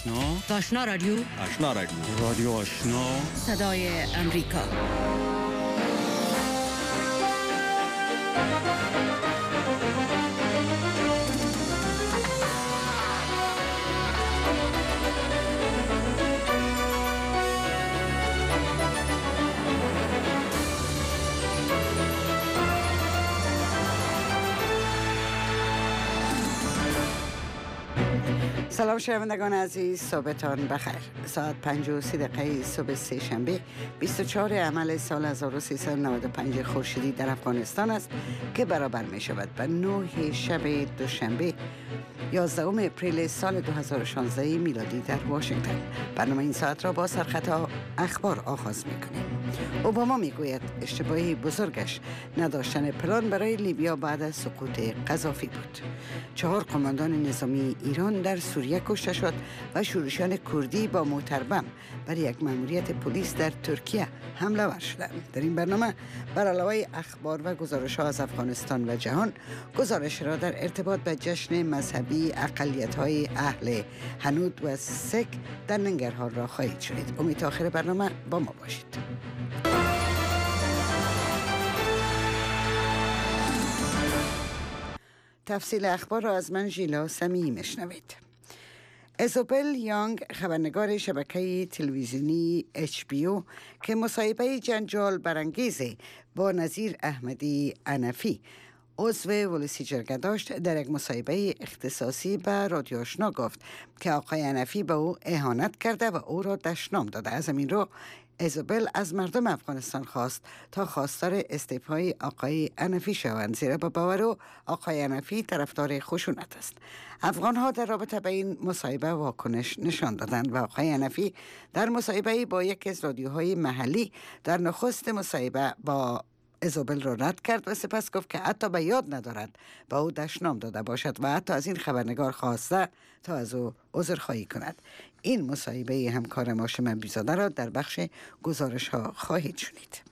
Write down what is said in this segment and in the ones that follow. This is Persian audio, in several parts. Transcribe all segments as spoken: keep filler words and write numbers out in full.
آشنا آشنا رادیو آشنا رادیو رادیو آشنا صدای امریکا. سلام شنوندگان عزیز، صبحتان بخیر. ساعت پنج و سی دقیقه صبح سه شنبه بیست و چهار عمل سال هزار و سیصد و نود و پنج خورشیدی در افغانستان است که برابر می شود به نه شب دوشنبه یازدهم اپریل سال دو هزار و شانزده میلادی در واشنگتن. برنامه این ساعت را با سرخط اخبار آغاز می کنیم. اوباما می گوید اشتباهی بزرگش نداشتن پلان برای لیبیا بعد از سقوط قذافی بود. چهار قماندان نظامی ایران در سوریه کشته شد و شورشیان کردی با موتربم بر یک ماموریت پلیس در ترکیه حمله ور شدند. در این برنامه بر علاوه اخبار و گزارش‌ها از افغانستان و جهان، گزارش را در ارتباط به جشن مذهبی اقلیت‌های اهل هنود و سک در ننگرهار را خواهید شنید. امید تا آخر برنامه با ما باشید. تفصیل اخبار را از من ژیلا سمیعی میشنوید. ایزابل یانگ، خبرنگار شبکه تلویزیونی اچ بی او که مصاحبه جنجال برانگیز با نظیر احمدی انفی عضو ولسی جرگه داشت، در یک مصاحبه اختصاصی به رادیو آشنا گفت که آقای انفی به او اهانت کرده و او را دشنام داده. از همین رو ایزابل از مردم افغانستان خواست تا خواستار استعفای آقای انفی شوند، زیرا به باور او آقای انفی طرفدار خشونت است. افغان ها در رابطه با این مصاحبه واکنش نشان دادند و آقای انفی در مصاحبه با یک از رادیوهای محلی در نخست مصاحبه با ایزابل را رد کرد و سپس گفت که حتی به یاد ندارد با او دشنام داده باشد و حتی از این خبرنگار خواسته تا از او عذرخواهی کند. این مصاحبه همکار ما شمن بیزاده را در بخش گزارش ها خواهید شنید.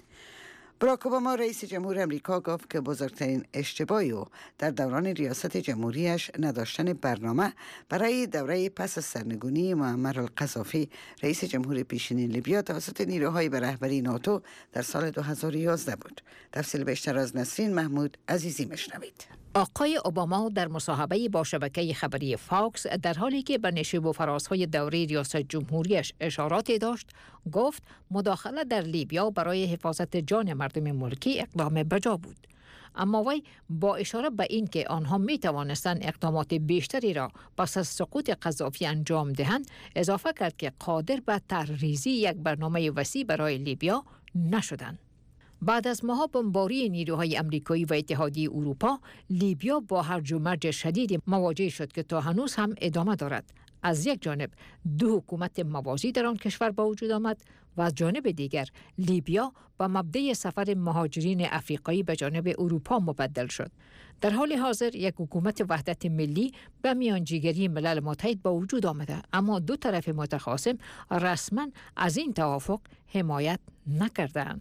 باراک اوباما رئیس جمهور امریکا گفت که بزرگترین اشتباهی او در دوران ریاست جمهوریش نداشتن برنامه برای دوره پس از سرنگونی معمر القذافی رئیس جمهور پیشین لیبیا توسط نیروهای به رهبری ناتو در سال دو هزار و یازده بود. تفصیل بیشتر از نسرین محمود عزیزی مشنوید. آقای اوباما در مصاحبه با شبکه خبری فاکس در حالی که به نشیب و فرازهای دوره ریاست جمهوریش اشاراتی داشت، گفت مداخله در لیبیا برای حفاظت جان مردم ملکی اقدام بجا بود. اما وی با اشاره به این که آنها می توانستند اقدامات بیشتری را پس از سقوط قذافی انجام دهند، اضافه کرد که قادر به طرحریزی یک برنامه وسیع برای لیبیا نشدند. بعد از ماها بمباری نیروهای امریکایی و اتحادیه اروپا، لیبیا با هرج و مرج شدید مواجه شد که تا هنوز هم ادامه دارد. از یک جانب دو حکومت موازی در آن کشور با وجود آمد و از جانب دیگر لیبیا با مبدأ سفر مهاجرین افریقایی به جانب اروپا مبدل شد. در حال حاضر یک حکومت وحدت ملی به میانجیگری ملل متحد با وجود آمده، اما دو طرف متخاصم رسما از این توافق حمایت نکردند.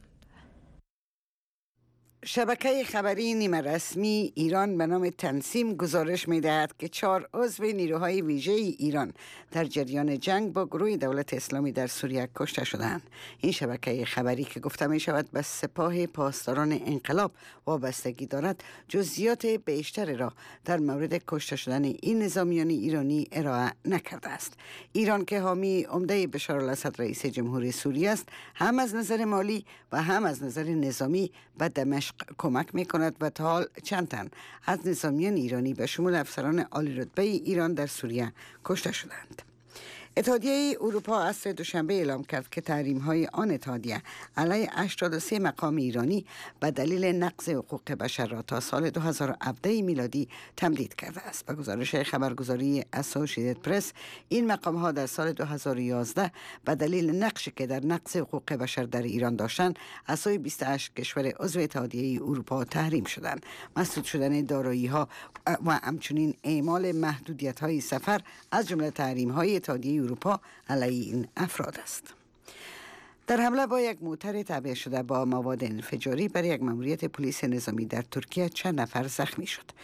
شبکه خبری نیمه رسمی ایران به نام تنسیم گزارش می دهد که چهار عضو نیروهای ویژه ایران در جریان جنگ با گروه دولت اسلامی در سوریه کشته شدند. این شبکه خبری که گفته می شود به سپاه پاسداران انقلاب وابستگی دارد، جزئیات بیشتر را در مورد کشته شدن این نظامیان ایرانی ارائه نکرده است. ایران که حامی عمده بشار الاسد رئیس جمهور سوریه است، هم از نظر مالی و هم از نظر نظامی به دمشق کمک می کند و تا حال چند تن از نظامیان ایرانی به شمول افسران عالی رتبه ایران در سوریه کشته شدند. اتحادیه اروپا عصر دوشنبه اعلام کرد که تحریم‌های آن اتحادیه علیه هشتاد و سه مقام ایرانی به دلیل نقض حقوق بشر را تا سال دو هزار و هفده میلادی تمدید کرده است. به گزارش خبرگزاری اسوسییتد پرس، این مقام‌ها در سال دو هزار و یازده به دلیل نقشی که در نقض حقوق بشر در ایران داشتند، از سوی بیست و هشت کشور عضو اتحادیه اروپا تحریم شدند. مسدود شدن دارایی‌ها و همچنین اعمال محدودیت‌های سفر از جمله تحریم‌های اتحادیه اروپا علیه این افراد است. در حمله با یک موتر تعبیه شده با مواد انفجاری بر یک ماموریت پلیس نظامی در ترکیه چند نفر زخمی شد.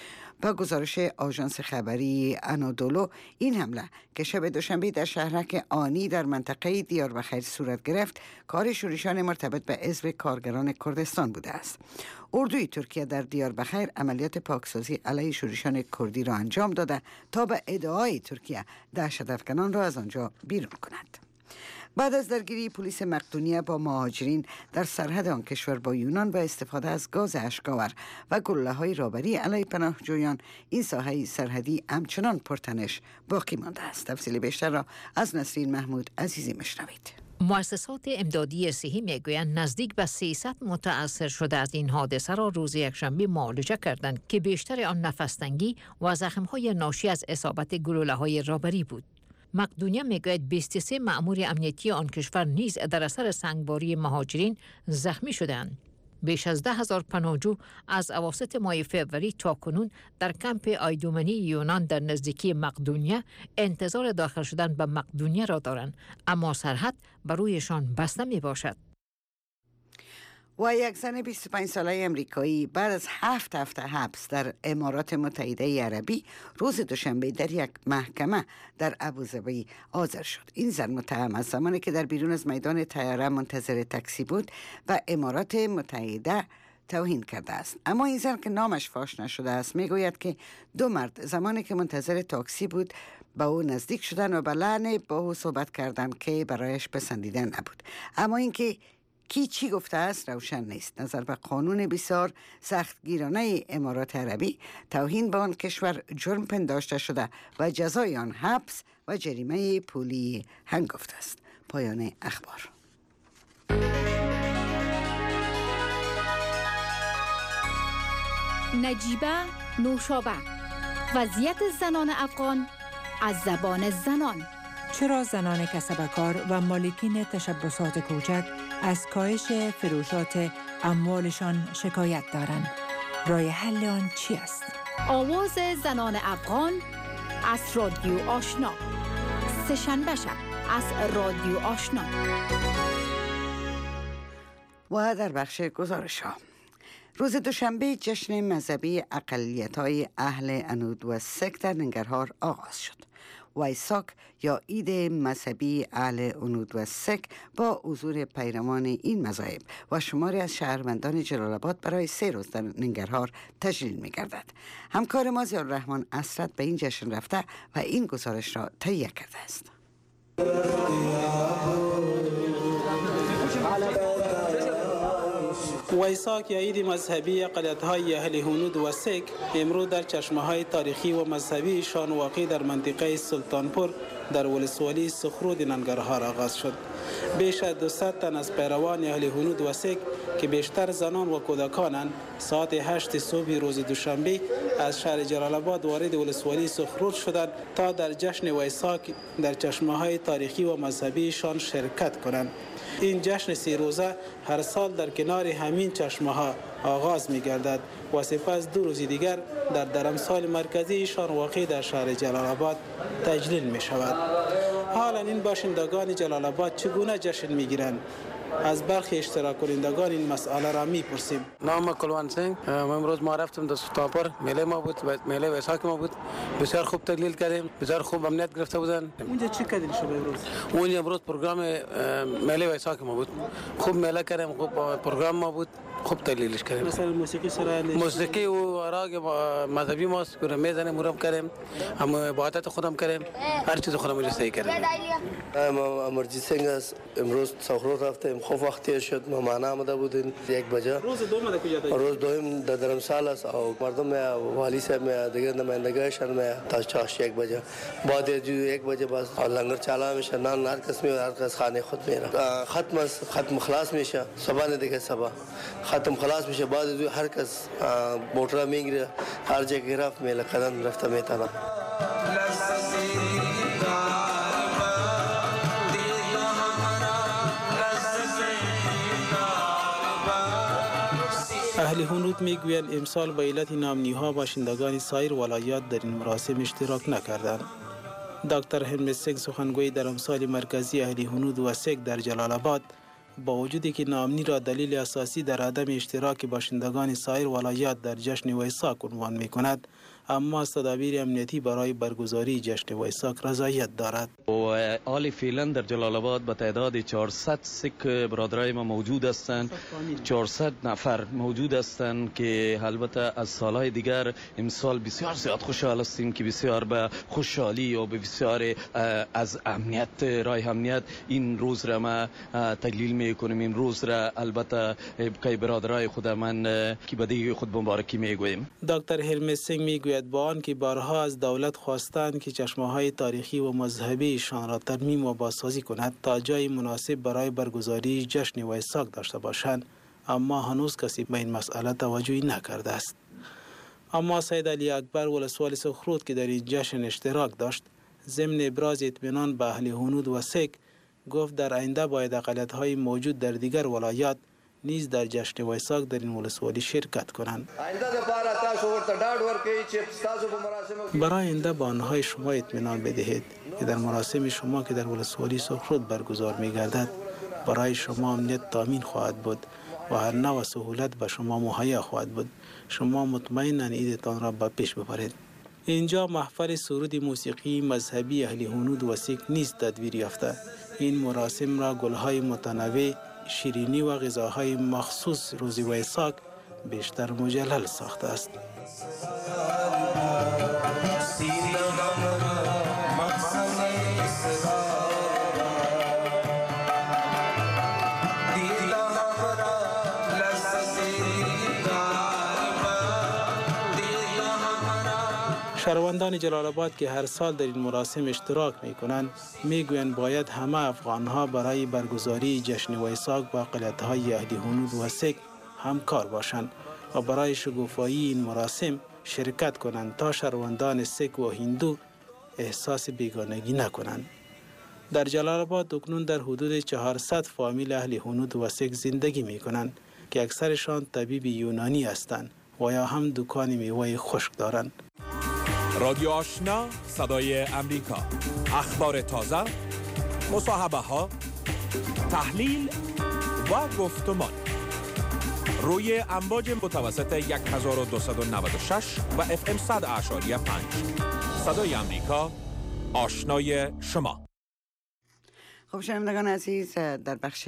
با گزارش آژانس خبری آنادولو این حمله که شب دوشنبه در شهرک آنی در منطقه دیاربخیر صورت گرفت کار شورشیان مرتبط به حزب کارگران کردستان بوده است. اردوی ترکیه در دیاربخیر عملیات پاکسازی علیه شورشیان کردی را انجام داده تا به ادعای ترکیه دهشت‌افکنان را از آنجا بیرون کند. بعد از درگیری پلیس مقدونیه با مهاجرین در سرحد آن کشور با یونان و استفاده از گاز اشک‌آور و گلوله‌های رابری علیه پناهجویان، این ساحه سرحدی همچنان پرتنش باقی مانده است. تفصیل بیشتر را از نسرین محمود عزیزی میشنوید. مؤسسات امدادی صحی میگویند نزدیک به سیصد متأثر شده از این حادثه را روز یکشنبه معالجه کردند که بیشتر آن نفس‌تنگی و زخم‌های ناشی از اصابت گلوله‌های رابری بود. مقدونیه میگوید بیست و سه مأمور امنیتی آن کشور نیز در اثر سنگباری مهاجرین زخمی شدند. بیش از ده هزار پناهجو از اواسط ماه فوریه تا کنون در کمپ آیدومنی یونان در نزدیکی مقدونیه انتظار داخل شدن به مقدونیه را دارند، اما سرحد بر رویشان بسته می باشد. و یک زن بیست و پنج ساله امریکایی بعد از هفت هفته حبس در امارات متحده عربی روز دوشنبه در یک محکمه در ابوظبی حاضر شد. این زن متهم از زمانی که در بیرون از میدان طیاره منتظر تاکسی بود و امارات متحده توهین کرده است. اما این زن که نامش فاش نشده است میگوید که دو مرد زمانی که منتظر تاکسی بود با او نزدیک شدن و به لحن با او صحبت کردند که برایش پسندیده نبود. اما اینکه کی چی گفته است روشن نیست. نظر به قانون بسیار سختگیرانه امارات عربی، توهین به آن کشور جرم پنداشته شده و جزای آن حبس و جریمه پولی هنگفت است. پایان اخبار. نجیبه نوشابه، وضعیت زنان افغان از زبان زنان. چرا زنان کسبکار و مالکین تشبسات کوچک از کاهش فروشات اموالشان شکایت دارند؟ راه حل آن چی است؟ آواز زنان افغان از رادیو آشنا، سه‌شنبه شب از رادیو آشنا. و در بخش گزارش ها، روز دوشنبه جشن مذهبی اقلیت‌های اهل انود و سک در ننگرهار آغاز شد. ویساک یا عید مذهبی اهل انود و سک با حضور پیروان این مذاهب و شماری از شهروندان جلال آباد برای سه روز در ننگرهار تجلیل می گردد. همکار ما ضیاءالرحمن اسرت به این جشن رفته و این گزارش را تهیه کرده است. ویساک یا عید مذهبی اقلیت‌های اهل هنود و سک امروز در چشمه‌های تاریخی و مذهبی شان واقع در منطقه سلطانپور در ولسوالی سخرود ننگرهار آغاز شد. بیش از دویست تن از پیروان اهل هنود و سک که بیشتر زنان و کودکانند ساعت هشت صبح روز دوشنبه از شهر جلال آباد وارد ولسوالی سخرود شدند تا در جشن ویساک در چشمه‌های تاریخی و مذهبی شان شرکت کنند. این جشن سی روزه هر سال در کنار همین چشمه ها آغاز می گردد و سپس دو روز دیگر در درمسال مرکزی شان واقع در شهر جلال آباد تجلیل می شود. حالا این باشندگان جلال آباد چگونه جشن می گیرند؟ از برخی اشتراک کنندگان این مسئله را میپرسیم. نام کلوان سنگ. ما امروز ما رفتم در سلطانپور، میله ما بود، میله ویساک ما بود. بسیار خوب تجلیل کردیم، بسیار خوب امنیت گرفته بودن. اونجا چی کردین شما امروز؟ اونجا امروز پروگرام میله ویساک ما بود. خوب میله کردیم، خوب پروگرام ما بود. خوب تجلیلش کردیم. مثلا موسیقی سرا موسیقی و راگ مذهبی ماست که میزنه مرام کردیم، هم عبادت خودم کردیم، هر چیز خودم رسیدگی کردیم. ما امرجیت سنگ است. امروز سخرود رفتیم، خوب وقتی شد مهمان آمده بودیم یک بجه. روز دوم در کجا داشت؟ روز دوم در درمسال است و مردم والی صاحب دیگر نمایندگانشان می تا چهارش یک بجه. بعد از یک بجه باز لنگر چالا میشه، نان هر کس می هر کس خانه خود میره. ختم است، ختم خلاص میشه. صبح دیگه صبح ختم خلاص میشه. بعد از هر کس موتور میگیره، هر جا که رفت میله قدم رفته میتونه. اهل هنود میگویند امسال به علت نامنی‌ها باشندگان سایر ولایات در این مراسم اشتراک نکردند. دکتر حمید سگ سخنگوی در امسال مرکزی اهل هنود و سگ در جلال آباد با وجودی که نامنی را دلیل اساسی در عدم اشتراک باشندگان سایر ولایات در جشن ویساک عنوان می‌کند، اما از تدابیر امنیتی برای برگزاری جشن ویساک رضایت دارد. و حال فعلا در جلال آباد به تعداد چهارصد سیک برادرای ما موجود هستند، چهارصد نفر موجود هستند که البته از سالهای دیگر امسال بسیار زیاد خوشحال هستیم که بسیار به خوشحالی و به بسیار از امنیت رای امنیت این روز را ما تقلیل میکنیم. این روز را البته که برادرای خود من که به دیگه خود مبارکی میگویم. دکتر هرمز سینگ میگوید با آن که بارها از دولت خواستند که چشمه‌های تاریخی و مذهبی ایشان را ترمیم و بازسازی کند تا جای مناسب برای برگزاری جشن ویساک داشته باشند، اما هنوز کسی به این مسئله توجهی نکرده است. اما سید علی اکبر ولسوالی سخرود که در این جشن اشتراک داشت، ضمن ابراز اطمینان به اهل هنود و سیک گفت در آینده باید اقلیت‌های موجود در دیگر ولایات نیز در جشن ویساک در این ولسوالی شرکت کنند. برای آینده به آنهای شما اطمینان بدهید که در مراسم شما که در ولسوالی سخرود برگزار می‌گردد برای شما امنیت تامین خواهد بود و هر نوع سهولت به شما مهیا خواهد بود. شما مطمئناً عیدتان را به پیش ببرید. اینجا محفل سرود موسیقی مذهبی اهل هنود و سیک نیز تدبیر یافته. این مراسم را گل‌های متنوع، شیرینی و غذاهای مخصوص روز ویساک بیشتر مجلل ساخته است. شهروندان جلال آباد که هر سال در این مراسم اشتراک می کنند میگویند باید همه افغانها برای برگزاری جشن ویساک با اقلیت‌های اهل هنود و سیک همکار باشند و برای شکوفایی این مراسم شرکت کنند تا شهروندان سیک و هندو احساس بیگانگی نکنند. در جلال آباد اکنون در حدود چهارصد فامیل اهل هنود و سیک زندگی می کنند که اکثرشان طبیب یونانی هستند و یا هم دکان میوه خشک دارند. رادیو آشنا، صدای امریکا، اخبار تازه، مصاحبه ها، تحلیل و گفتمان روی امواج متوسط هزار و دویست و نود و شش و اف ام صد اعشاری پنج. صدای امریکا، آشنای شما. خب شنوندگان عزیز، در بخش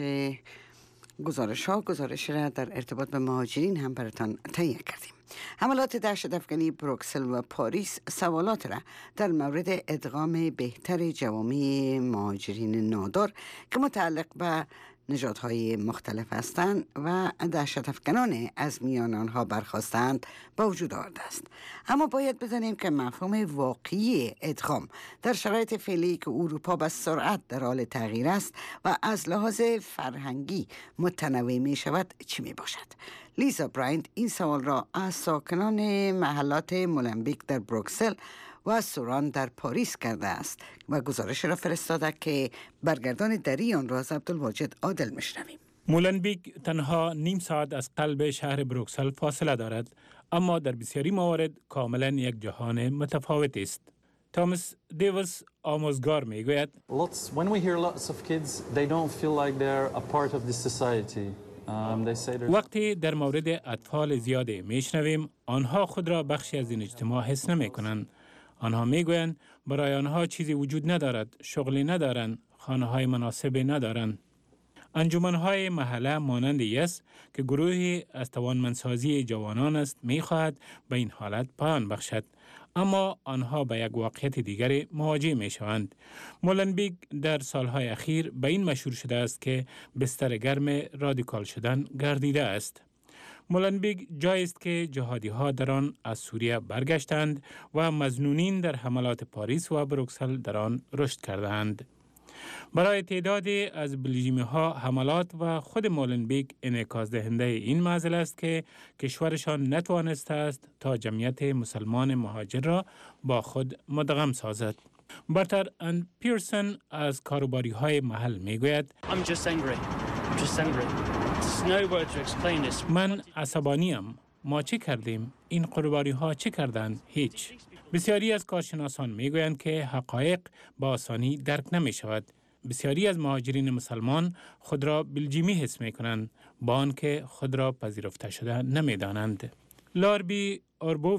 گزارش ها گزارش را در ارتباط به مهاجرین هم براتان تهیه کردیم. حملات دهشت‌افکنی بروکسل و پاریس سوالات را در مورد ادغام بهتر جوامع مهاجرین نادار که متعلق به نژادهای مختلف هستند و دهشت‌افکنان از میان آنها برخاستند با وجود آورده است. اما باید بدانیم که مفهوم واقعی ادغام در شرایط فعلی که اروپا به سرعت در حال تغییر است و از لحاظ فرهنگی متنوع می شود چی می باشد؟ لیزا برایند این سوال را از ساکنان محلات مولنبیک در بروکسل و سوران در پاریس کرده است و گزارش را فرستاده که برگردان دری آن را از عبدالواجد عادل میشنویم. مولنبیک تنها نیم ساعت از قلب شهر بروکسل فاصله دارد، اما در بسیاری موارد کاملا یک جهان متفاوت است. تامس دیویس آموزگار میگوید Lots when we hear lots of kids they don't feel like they're a part of this society. Um, they say وقتی در مورد اطفال زیاده میشنویم آنها خود را بخشی از این اجتماع حس نمی کنند. آنها میگویند برای آنها چیزی وجود ندارد، شغلی ندارند، خانه های مناسبی ندارند. انجمن‌های محله مانند است که گروهی از توانمندسازی جوانان است می‌خواهد به این حالت پایان بخشد، اما آنها به یک واقعیت دیگری مواجه می‌شوند. مولنبیک در سالهای اخیر به این مشهور شده است که بستر گرم رادیکال شدن گردیده است. مولنبیک جایی است که جهادی‌ها در آن از سوریه برگشتند و مظنونین در حملات پاریس و بروکسل در آن رشد کردند. برای تعدادی از بلژیمی‌ها حملات و خود مولنبیک انعکاس دهنده این معضل است که کشورشان نتوانسته است تا جمعیت مسلمان مهاجر را با خود مدغم سازد. برتر اند پیرسن از کاروباری‌های محل میگوید I'm just angry. I'm just angry. There's no word to explain this. من عصبانیم. ما چه کردیم؟ این کاروباری‌ها چه کردند؟ هیچ. بسیاری از کارشناسان میگویند که حقایق با آسانی درک نمی شود. بسیاری از مهاجرین مسلمان خود را بلژیمی حس می کنند با آنکه خود را پذیرفته شده نمی دانند. لاربی اوربووی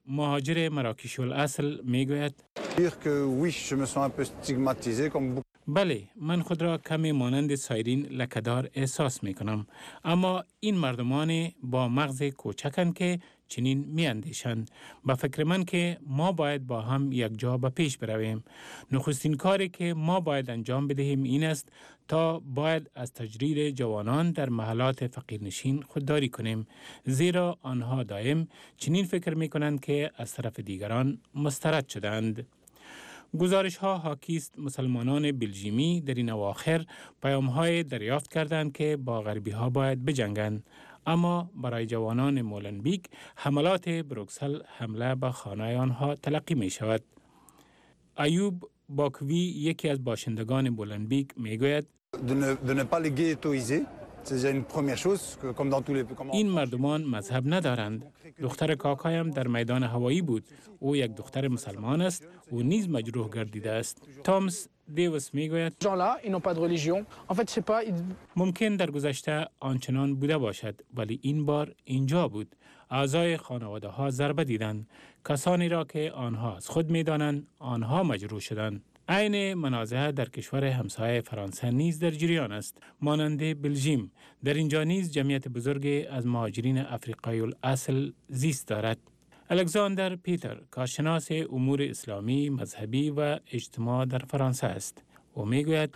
مهاجر مراکش الاصل میگوید بله، من خود را کمی مانند سایرین لکه‌دار احساس می کنم، اما این مردمان با مغز کوچکند که چنین می اندیشند. به فکر من که ما باید با هم یک جا به پیش برویم. نخستین کاری که ما باید انجام بدهیم این است تا باید از تجرید جوانان در محلات فقیرنشین خودداری کنیم، زیرا آنها دائم چنین فکر می کنند که از طرف دیگران مسترد شدند. گزارش ها حاکی است مسلمانان بلژیمی در این اواخر پیام های دریافت کردند که با غربی ها باید بجنگند، اما برای جوانان مولنبیک حملات بروکسل حمله به خانه آنها تلقی می شود. ایوب باکوی یکی از باشندگان مولنبیک می گوید این مردمان مذهب ندارند. دختر کاکایم در میدان هوایی بود. او یک دختر مسلمان است. او نیز مجروح گردیده است. تامس دیوس میگوید ممکن در گذشته آنچنان بوده باشد، ولی این بار اینجا بود. اعضای خانواده ها ضربه دیدند. کسانی را که آنها از خود میدانند آنها مجروح شدند. عین منازعه در کشور همسایه فرانسه نیز در جریان است. مانند بلژیم، در اینجا نیز جمعیت بزرگی از مهاجرین افریقایی الاصل زیست دارد. الکساندر پیتر، کارشناس امور اسلامی، مذهبی و اجتماع در فرانسه است. او میگوید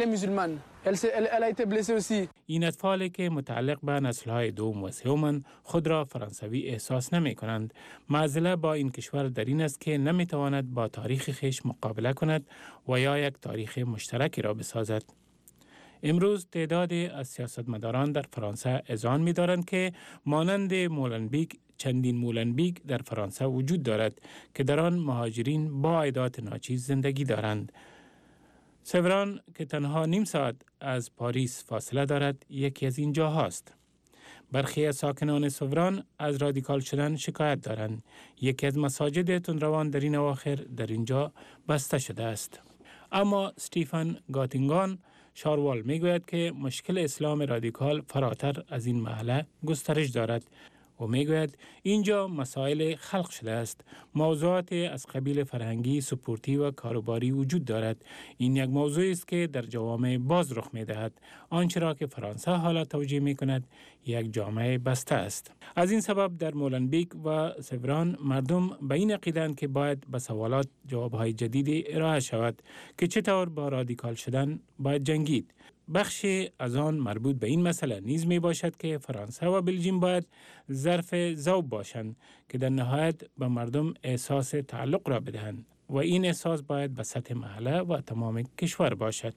این اطفالی که متعلق به نسل‌های دوم و سوم خود را فرانسوی احساس نمی کنند. معضله با این کشور در این است که نمی تواند با تاریخ خویش مقابله کند و یا یک تاریخ مشترکی را بسازد. امروز تعدادی از سیاستمداران در فرانسه اذعان می دارند که مانند مولنبیک چندین مولنبیک در فرانسه وجود دارد که در آن مهاجرین با عادات ناچیز زندگی دارند. سوران که تنها نیم ساعت از پاریس فاصله دارد یکی از این جاهاست. برخی از ساکنان سوران از رادیکال شدن شکایت دارند. یکی از مساجد تندروان در این اواخر در اینجا بسته شده است. اما استیفن گاتینگان شاروال میگوید که مشکل اسلام رادیکال فراتر از این محله گسترش دارد و میگوید اینجا مسائل خلق شده است. موضوعات از قبیل فرهنگی، سپورتی و کاروباری وجود دارد. این یک موضوع است که در جوامع باز رخ می دهد. آنچه را که فرانسه حالا توجیه می کند یک جامعه بسته است. از این سبب در مولنبیک و سوران مردم به این عقیدند که باید به سوالات جوابهای جدیدی ارائه شود که چطور با رادیکال شدن باید جنگید. بخشی از آن مربوط به این مسئله نیز می باشد که فرانسه و بلژیم باید ظرف ذوب باشند که در نهایت به مردم احساس تعلق را بدهند و این احساس باید به سطح محله و تمام کشور باشد.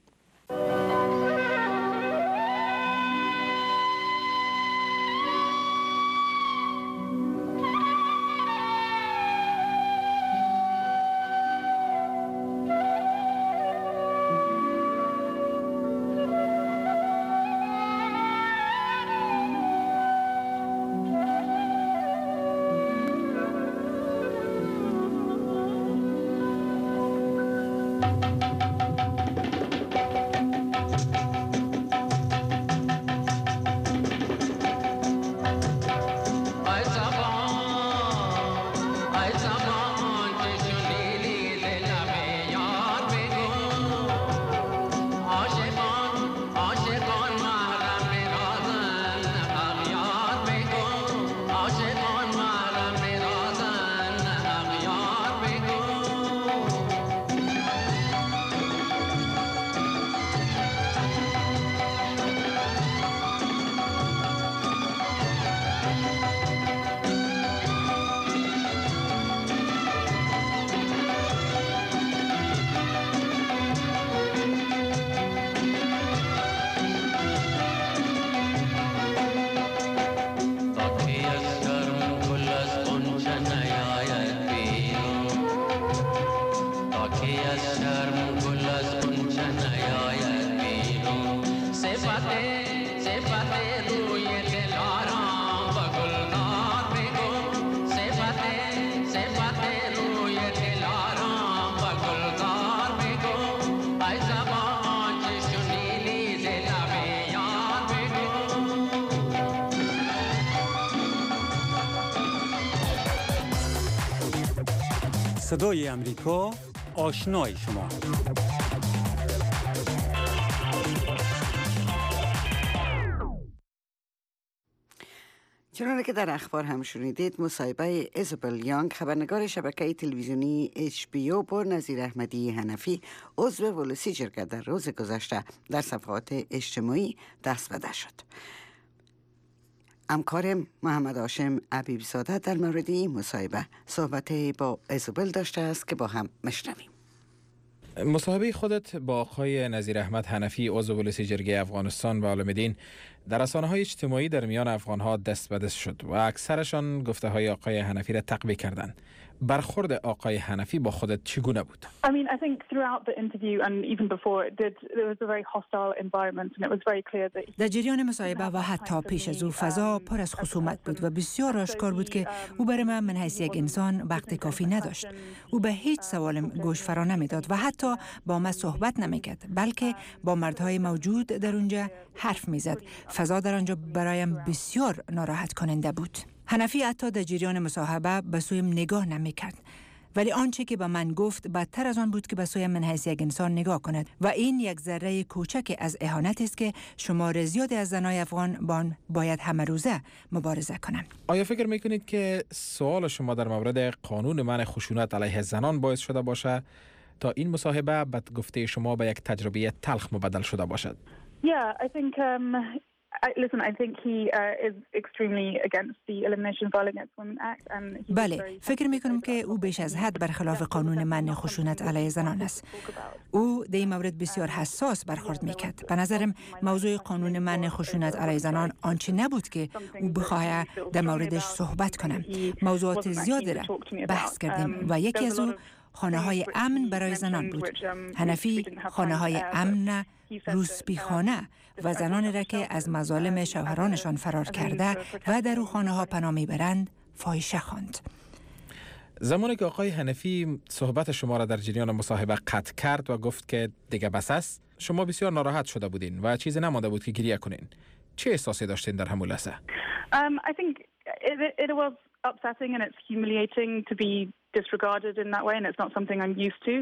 صدای امریکا، آشنای شما. چنانه که در اخبار هم شنیدید، مصاحبه ایزابل یانگ خبرنگار شبکه تلویزیونی اچ بی او با نظیر احمدی حنفی عضو ولسی جرگه در روز گذشته در صفحات اجتماعی دست به دست شد. همکارم محمد هاشم عبیب‌زاده در مورد این مصاحبه صحبت با ایزابل داشته است که با هم مشنویم. مصاحبه خودت با آقای نظیر احمد حنفی عضو ولسی جرگه افغانستان و عالم دین در رسانه‌های اجتماعی در میان افغان‌ها دست به دست شد و اکثرشان گفته‌های آقای حنفی را تقویه کردند. برخورد آقای حنفی با خودت چگونه بود؟ I mean, I think throughout the interview and even before it did, there was a very hostile environment and it was very clear that در جریان مصاحبه و حتی پیش از او فضا پر از خصومت بود و بسیار آشکار بود که او برای من من حیث یک انسان وقت کافی نداشت. او به هیچ سوالم گوش فرا نمیداد و حتی با من صحبت نمیکرد، بلکه با مردهای موجود در اونجا حرف میزد. فضا در آنجا برایم بسیار ناراحت کننده بود. حنفی حتی در جریان مصاحبه به سویم نگاه نمیکرد، ولی آنچه که به من گفت بدتر از آن بود که به سویم من حیث یک انسان نگاه کند و این یک ذره کوچک از اهانت است که شمار زیادی از زنای افغان با آن باید همه روزه مبارزه کنند. آیا فکر میکنید که سوال شما در مورد قانون منع خشونت علیه زنان باعث شده باشه تا این مصاحبه به گفته شما به یک تجربه تلخ مبدل شده باشد؟ Yeah, I think um I, listen, I think he uh, is extremely against the Elimination of Violence Against Women Act and he بله، فکر میکنم که او بیش از حد برخلاف قانون منع خشونت علیه زنان است. او در این مورد بسیار حساس برخورد میکرد. به نظرم موضوع قانون منع خشونت علیه زنان آنچه نبود که او بخواهد در موردش صحبت کنم. موضوعات زیادی را بحث کردیم و یکی از او خانه های امن برای زنان بود. حنفی خانه های امن روسپی خانه و زنان را که از مظالم شوهرانشان فرار کرده و در او خانه ها پناه میبرند فاحشه خواند. زمانی که آقای حنفی صحبت شما را در جریان مصاحبه قطع کرد و گفت که دیگه بس است، شما بسیار ناراحت شده بودین و چیزی نمانده بود که گریه کنین. چه احساسی داشتین در همون لحظه؟ Um, I think it, it was upsetting and it's humiliating to be disregarded in that way and it's not something I'm used to.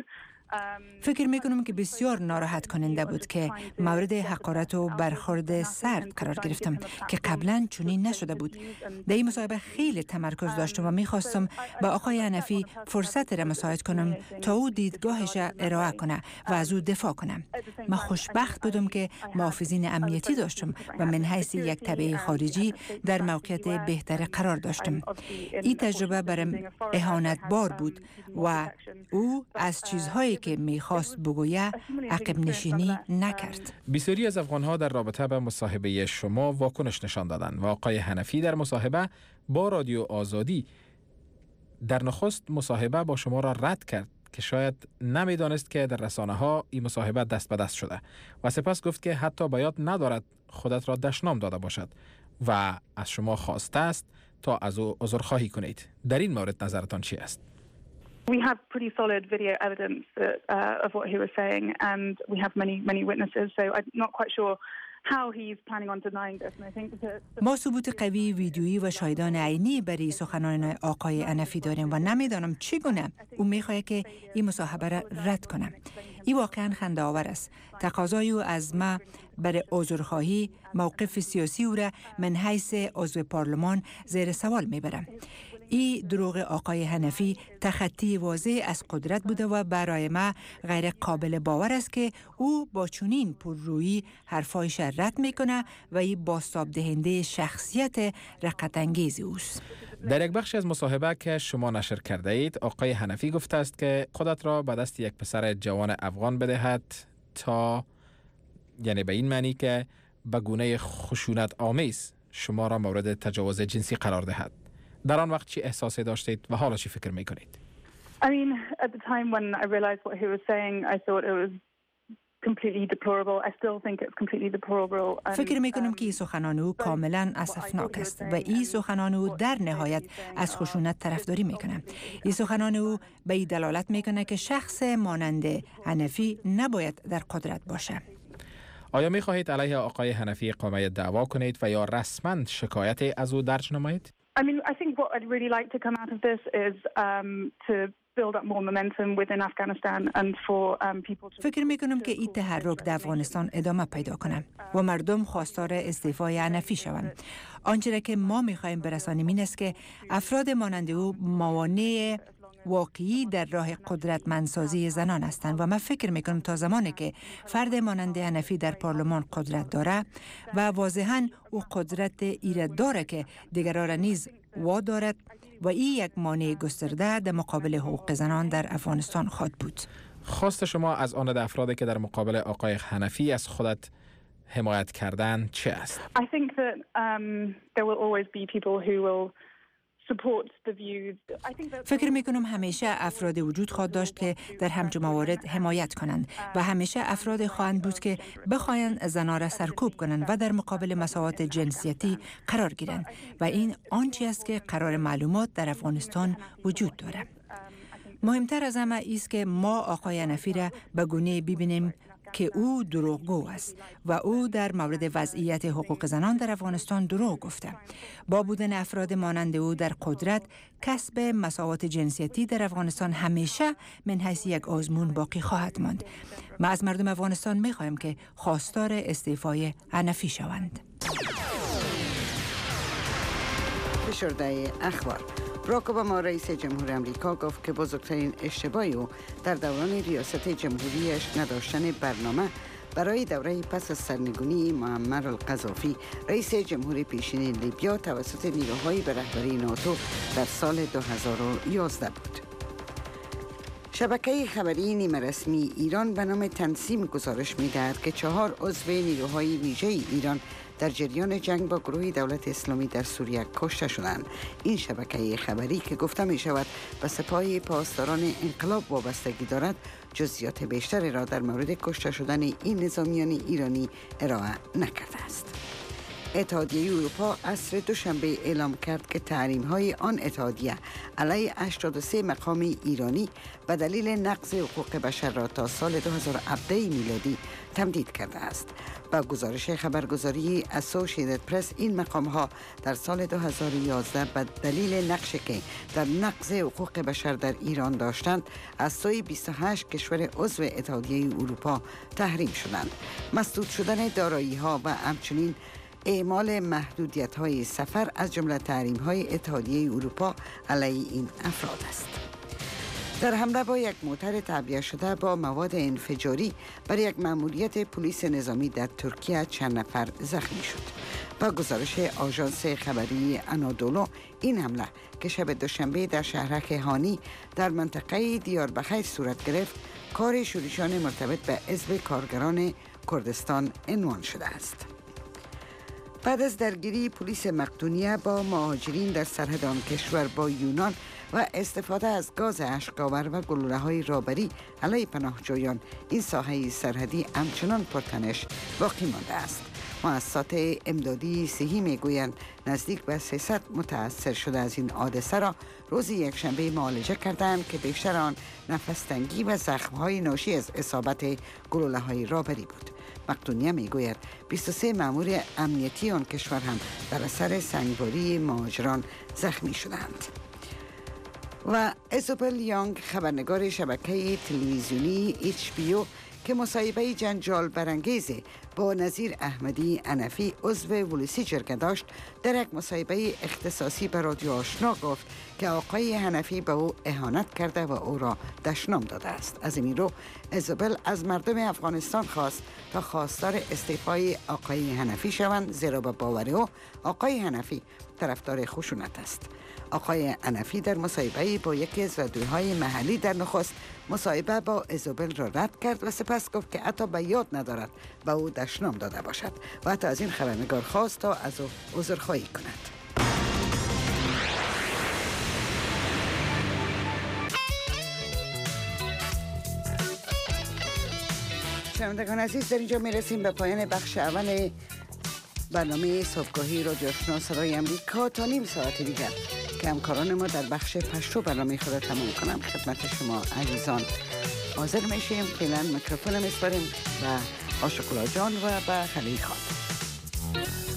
فکر میکنم که بسیار ناراحت کننده بود که مورد حقارت و برخورد سرد قرار گرفتم که قبلا چنین نشده بود. در این مصاحبه خیلی تمرکز داشتم و میخواستم با آقای حنفی فرصت را مساعد کنم تا او دیدگاهش ارائه کنه و از او دفاع کنم. من خوشبخت بودم که محافظین امنیتی داشتم و من حیث یک تبع خارجی در موقعیت بهتر قرار داشتم. این تجربه برام اهانت بار بود و او از چیزهایی که میخواست بگویه عقب نشینی نکرد. بسیاری از افغان‌ها در رابطه به مصاحبه شما واکنش نشان دادند و آقای حنفی در مصاحبه با رادیو آزادی در نخست مصاحبه با شما را رد کرد که شاید نمیدانست که در رسانه‌ها این مصاحبه دست به دست شده و سپس گفت که حتی باید ندارد خودت را دشنام داده باشد و از شما خواسته است تا از او عذرخواهی کنید. در این مورد نظرتان چی است؟ We have pretty solid video evidence that, uh, of what he was saying, and we have many, many witnesses. So I'm not quite sure how he's planning on denying this. And I think that ما ثبوت قوی ویدیویی و شاهدان عینی برای سخنان آقای حنفی داریم و نمیدانم چگونه او میخواهد که این مصاحبه را رد کنم. این واقعا خنده آور است. تقاضای او از ما برای عذرخواهی موقف سیاسی او را من حیث عضو پارلمان زیر سوال میبرم. این دروغ آقای حنفی تخطی واضح از قدرت بوده و برای ما غیر قابل باور است که او با چنین پررویی حرفایش رد میکنه و این بازتاب دهنده شخصیت رقت انگیز اوست. در یک بخش از مصاحبه که شما نشر کرده اید، آقای حنفی گفته است که خودت را به دست یک پسر جوان افغان بدهد تا، یعنی به این معنی که به گونه خشونت آمیز شما را مورد تجاوز جنسی قرار دهد. در آن وقت چی احساسی داشتید و حالا چی فکر میکنید؟ I mean, at the time when I realized what he was saying, I thought it was completely deplorable. I still think it's completely deplorable. فکر میکنم که این سخنان او کاملا اسفناک است و این سخنان او در نهایت از خشونت طرفداری میکنه. این سخنان او به این دلالت میکنه که شخص مانند حنفی نباید در قدرت باشه. آیا میخواهید علیه آقای حنفی اقامه دعوا کنید و یا رسما شکایت از او درج نمایید؟ I mean, I think what I'd really like to come out of this is um, to build up more momentum within Afghanistan and for um, people to... فکر میکنم که این تحرک در افغانستان ادامه پیدا کنه و مردم خواستار استعفای حنفی شوند. آنچه که ما میخواهیم برسانیم این است که افراد مانند او موانع واقعی در راه قدرتمندسازی زنان هستند و من فکر میکنم تا زمانی که فرد مانند حنفی در پارلمان قدرت داره و واضحاً او قدرت ایراد داره که دیگران را نیز وا دارد و این یک مانع گسترده در مقابل حقوق زنان در افغانستان خواهد بود. خواست شما از آن افرادی که در مقابل آقای حنفی از خودت حمایت کردن چه است؟ I think that um, there will always be people who will support the views. I think that فکر میکنم همیشه افراد وجود خواهد داشت که در همچون موارد حمایت کنند و همیشه افراد خواهند بود که بخواهند زنان را سرکوب کنند و در مقابل مساوات جنسیتی قرار گیرند و این آنچه است که قرار معلومات در افغانستان وجود دارد. مهمتر از همه است که ما آقای حنفی را به گونه ببینیم که او دروغگو است و او در مورد وضعیت حقوق زنان در افغانستان دروغ گفته. با بودن افراد مانند او در قدرت، کسب مساوات جنسیتی در افغانستان همیشه من حیث یک آزمون باقی خواهد ماند. ما از مردم افغانستان می‌خواهیم که خواستار استعفای حنفی شوند. فشرده اخبار. باراک اوباما رئیس جمهور امریکا گفت که بزرگترین اشتباه او در دوران ریاست جمهوریش نداشتن برنامه برای دوره پس از سرنگونی معمر القذافی رئیس جمهور پیشین لیبیا توسط نیروهای به رهبری ناتو در سال دو هزار و یازده بود. شبکه خبری نیمه رسمی ایران به نام تنسیم گزارش می‌دهد که چهار عضو نیروهای ویژه ایران در جریان جنگ با گروه دولت اسلامی در سوریه کشته شدند. این شبکه خبری که گفته می شود به سپاه پاسداران انقلاب وابستگی دارد، جزئیات بیشتری را در مورد کشته شدن این نظامیان ایرانی ارائه نکرده است. اتحادیه اروپا عصر دوشنبه اعلام کرد که تحریم‌های آن اتحادیه علیه هشتاد و سه مقام ایرانی به دلیل نقض حقوق بشر را تا سال دو هزار و هفده میلادی تمدید کرده است. با گزارش خبرگزاری اسوسییتد پرس این مقام‌ها در سال دو هزار و یازده به دلیل نقشی که در نقض حقوق بشر در ایران داشتند از سوی بیست و هشت کشور عضو اتحادیه اروپا تحریم شدند. مسدود شدن دارایی‌ها و همچنین اعمال محدودیت‌های سفر از جمله تحریم‌های اتحادیه اروپا علیه این افراد است. در حمله با یک موتر تعبیه شده با مواد انفجاری بر یک مأموریت پلیس نظامی در ترکیه چند نفر زخمی شد. با گزارش آژانس خبری آنادولو این حمله که شب دوشنبه در شهرک هانی در منطقه دیاربکر صورت گرفت، کار شورشیان مرتبط به حزب کارگران کردستان عنوان شده است. بعد از درگیری پلیس مقدونیه با مهاجرین در سرحد آن کشور با یونان و استفاده از گاز اشک‌آور و گلوله‌های رابری علیه پناهجویان، این ساحه سرحدی همچنان پرتنش باقی مانده است. مؤسسات امدادی صحی میگویند نزدیک به سیصد متاثر شده از این حادثه را روز یکشنبه معالجه کردند که بیشتر آن نفس تنگی و زخم‌های ناشی از اصابت گلوله‌های رابری بود. مقدونیه میگوید بیست و سه مأمور امنیتی آن کشور هم در اثر سنگباری مهاجران زخمی شدند. و ایزابل یانگ خبرنگار شبکه تلویزیونی اچ بی او که مصاحبه جنجال برانگیز با نظیر احمدی حنفی عضو ولسی جرگه داشت، در یک مصاحبه اختصاصی به رادیو آشنا گفت که آقای حنفی به او اهانت کرده و او را دشنام داده است. از این رو ایزابل از مردم افغانستان خواست تا خواستار استعفای آقای حنفی شوند، زیرا به باور او آقای حنفی طرفدار خشونت است. آقای حنفی در مصاحبه با یکی از رادیوهای محلی در نخست مصاحبه با ایزابل را رد کرد و سپس گفت که حتی به یاد ندارد به او دشنام داده باشد و حتی از این خبرنگار خواست تا از او عذرخواهی کند. شنوندگان عزیز، در اینجا میرسیم به پایان بخش اول برنامه صبحگاهی رادیو آشنا صدای امریکا. تا نیم ساعت دیگر که همکاران ما در بخش پشتو برنامه خود را تمام کنم خدمت شما عزیزان حاضر میشیم. فعلا میکروفون میسپاریم و آشکولا جان و به خلیل خان.